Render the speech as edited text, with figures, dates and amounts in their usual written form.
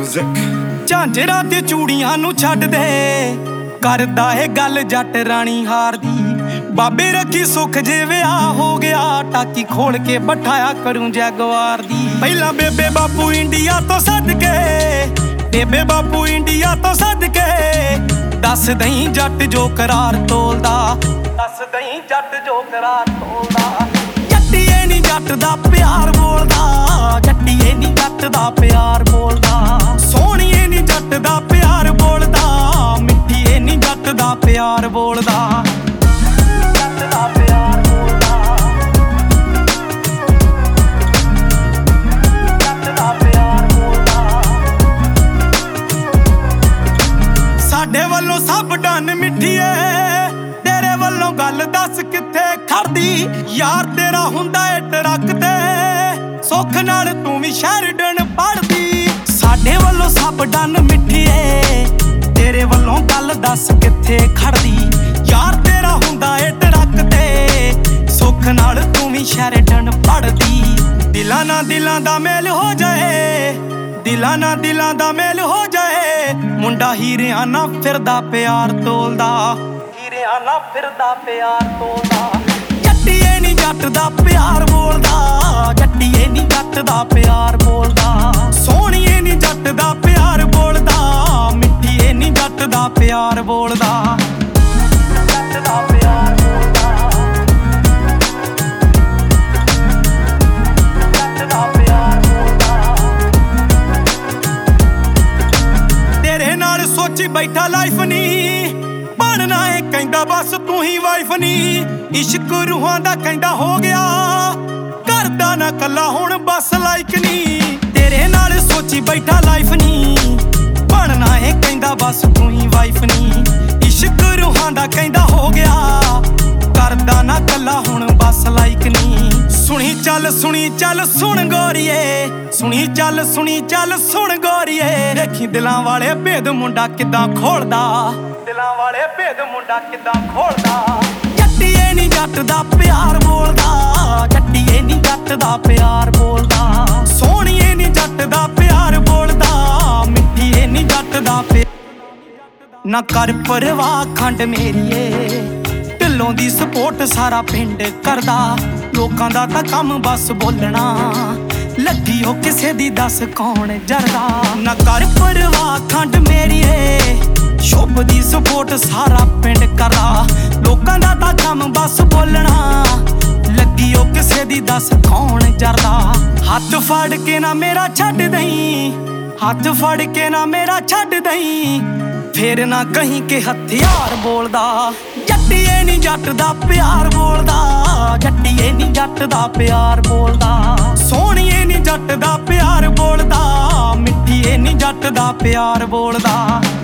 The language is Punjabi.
Music। ਝਾਂਜਰਾਂ ਤੇ ਚੂੜੀਆਂ ਨੂੰ ਛੱਡ ਦੇ, ਕਰਦਾ ਏ ਗੱਲ ਜੱਟ ਰਾਣੀ ਹਾਰ ਦੀ। ਬਾਬੇ ਰੱਖੀ ਸੁੱਖ ਜੇ ਵਿਆਹ ਹੋ ਗਿਆ, ਟਾਕੀ ਖੋਲ ਕੇ ਬਿਠਾਇਆ ਕਰੂੰ ਜੈਗਵਾਰ ਦੀ। ਪਹਿਲਾਂ ਬੇਬੇ ਬਾਪੂ ਇੰਡੀਆ ਤੋਂ ਸੱਦ ਕੇ, ਬੇਬੇ ਬਾਪੂ ਇੰਡੀਆ ਤੋਂ ਸੱਦ ਕੇ, ਦੱਸ ਦਈ ਜੱਟ ਜੋ ਕਰਾਰ ਤੋਲਦਾ, ਦੱਸ ਦਈ ਜੱਟ ਜੋ ਕਰਾਰ ਤੋਲਦਾ। ਜੱਟੀਏ ਨੀ ਜੱਟ ਦਾ ਪਿਆਰ ਬੋਲਦਾ, ਜੱਟੀਏ ਨੀ ਜੱਟ ਦਾ ਪਿਆਰ ਬੋਲਦਾ। ਸੋਹਣੀਏ ਨੀ ਜੱਟ ਦਾ ਪਿਆਰ ਬੋਲਦਾ, ਮਿੱਠੀਏ ਨੀ ਜੱਟ ਦਾ ਪਿਆਰ ਬੋਲਦਾ। ਜੱਟ ਦਾ ਪਿਆਰ ਬੋਲਦਾ, ਜੱਟ ਦਾ ਪਿਆਰ ਬੋਲਦਾ। ਸਾਡੇ ਵੱਲੋਂ ਸਭ ਡਨ ਮਿੱਠੀਏ, ਤੇਰੇ ਵੱਲੋਂ ਗੱਲ ਦੱਸ ਕਿੱਥੇ ਖੜਦੀ। ਯਾਰ ਤੇਰਾ ਹੁੰਦਾ ਏ ਟਰੱਕ ਤੇ, ਸੁੱਖ ਨਾਲ ਤੂੰ ਵੀ ਸ਼ੈਰਡਨ ਪੜਦੀ। ਸਾਡੇ ਵੱਲੋਂ ਸਭ ਡਨ ਮਿੱਠੀਏ, ਤੇਰੇ ਵੱਲੋਂ ਗੱਲ ਦੱਸ ਕਿੱਥੇ ਖੜਦੀ। ਯਾਰ ਤੇਰਾ ਹੁੰਦਾ ਏ ਟਰੱਕ ਤੇ, ਸੁੱਖ ਨਾਲ ਤੂੰ ਵੀ ਸ਼ੈਰਡਨ ਪੜਦੀ। ਦਿਲਾਂ ਨਾਲ ਦਿਲਾਂ ਦਾ ਮੇਲ ਹੋ ਜਾਏ, ਦਿਲਾਂ ਨਾਲ ਦਿਲਾਂ ਦਾ ਮੇਲ ਹੋ ਜਾਏ। ਮੁੰਡਾ ਹੀਰਿਆਂ ਨਾਲ ਫਿਰਦਾ ਪਿਆਰ ਤੋਲਦਾ, ਹੀਰਿਆਂ ਨਾਲ ਫਿਰਦਾ ਪਿਆਰ ਤੋਲਦਾ। ਜੱਟੀਏ ਨੀ ਜੱਟ ਦਾ ਪਿਆਰ ਬੋਲਦਾ, ਜੱਟੀਏ ਨੀ ਜੱਟ ਦਾ ਪਿਆਰ ਬੋਲਦਾ। ਸੋਹਣੀਏ ਨੀ ਜੱਟ ਦਾ ਪਿਆਰ ਬੋਲਦਾ, ਮਿੱਠੀਏ ਨੀ ਜੱਟ ਦਾ ਪਿਆਰ ਬੋਲਦਾ। ਜੱਟ ਦਾ ਪਿਆਰ ਬੋਲਦਾ, ਜੱਟ ਦਾ ਪਿਆਰ ਬੋਲਦਾ। ਤੇਰੇ ਨਾਲ ਸੋਚੀ ਬੈਠਾ ਲਾਈਫ ਨੀ, ਬਣਨਾ ਏ ਕਹਿੰਦਾ ਬਸ ਤੂੰ ਹੀ ਵਾਈਫ ਨੀ। ਇਸ਼ਕ ਰੂਹਾਂ ਦਾ ਕਹਿੰਦਾ ਹੋ ਗਿਆ, ਕਰਦਾ ਨਾ ਕੱਲਾ ਹੁਣ ਬਸ ਲਾਈਕ ਨੀ। ਤੇਰੇ ਨਾਲ ਸੋਚੀ ਬੈਠਾ ਲਾਈਫ ਨੀ, ਬਣਨਾ ਏ ਕਹਿੰਦਾ ਬਸ ਤੂੰ ਹੀ ਵਾਈਫ ਨੀ। ਇਸ਼ਕ ਰੂਹਾਂ ਦਾ ਕਹਿੰਦਾ ਹੋ ਗਿਆ, ਕਰਦਾ ਨਾ ਕੱਲਾ ਹੁਣ ਬਸ ਲਾਈਕ ਨੀ। ਸੁਣੀ ਚੱਲ ਸੁਣ ਗੋਰੀਏ, ਸੁਣੀ ਚੱਲ ਸੁਣ ਗੋਰੀਏ। ਦੇਖੀ ਦਿਲਾਂ ਵਾਲੇ ਭੇਦ ਮੁੰਡਾ ਕਿੱਦਾਂ ਖੋਲਦਾ, ਦਿਲਾਂ ਵਾਲੇ ਭੇਦ ਮੁੰਡਾ ਕਿੱਦਾਂ ਖੋਲਦਾ। ਜੱਟੀਏ ਨੀ ਜੱਟ ਦਾ ਪਿਆਰ ਬੋਲਦਾ, ਜੱਟੀਏ ਨੀ ਜੱਟ ਦਾ ਪਿਆਰ ਬੋਲਦਾ। ਸੋਹਣੀਏ ਨੀ ਜੱਟ ਦਾ ਪਿਆਰ ਬੋਲਦਾ, ਮਿੱਠੀਏ ਨੀ ਜੱਟ ਦਾ ਪਿਆਰ। ਨਾ ਕਰ ਪਰਵਾਹ ਖੰਡ ਮੇਰੀਏ, ਢਿੱਲੋਂ ਦੀ ਸਪੋਰਟ ਸਾਰਾ ਪਿੰਡ ਕਰਦਾ। ਲੋਕਾਂ ਦਾ ਤਾਂ ਕੰਮ ਬਸ ਬੋਲਣਾ, ਲੱਗੀ ਹੋ ਕਿਸੇ ਦੀ ਦੱਸ ਕੌਣ ਜਰਦਾ। ਨਾ ਕਰ ਪਰਵਾਹ ਖੰਡ ਮੇਰੀਏ, ਸ਼ੁਭ ਦੀ ਸਪੋਰਟ ਸਾਰਾ ਪਿੰਡ ਕਰਦਾ। ਲੋਕਾਂ ਦਾ ਤਾਂ ਕੰਮ ਬਸ ਬੋਲਣਾ, ਲੱਗੀ ਹੋ ਕਿਸੇ ਦੀ ਦੱਸ ਕੌਣ ਜਰਦਾ। ਹੱਥ ਫੜ ਕੇ ਨਾ ਮੇਰਾ ਛੱਡ ਦਈ, ਹੱਥ ਫੜ ਕੇ ਨਾ ਮੇਰਾ ਛੱਡ ਦਈ। ਫੇਰ ਨਾ ਕਹੀਂ ਕਿ ਹਥਿਆਰ ਬੋਲਦਾ। ਜੱਟੀਏ ਨੀ ਜੱਟ ਦਾ ਪਿਆਰ ਬੋਲਦਾ, ਜੱਟੀਏ ਨੀ ਜੱਟ ਦਾ ਪਿਆਰ ਬੋਲਦਾ। ਸੋਹਣੀਏ ਨੀ ਜੱਟ ਦਾ ਪਿਆਰ ਬੋਲਦਾ, ਮਿੱਠੀਏ ਨੀ ਜੱਟ ਦਾ ਪਿਆਰ ਬੋਲਦਾ।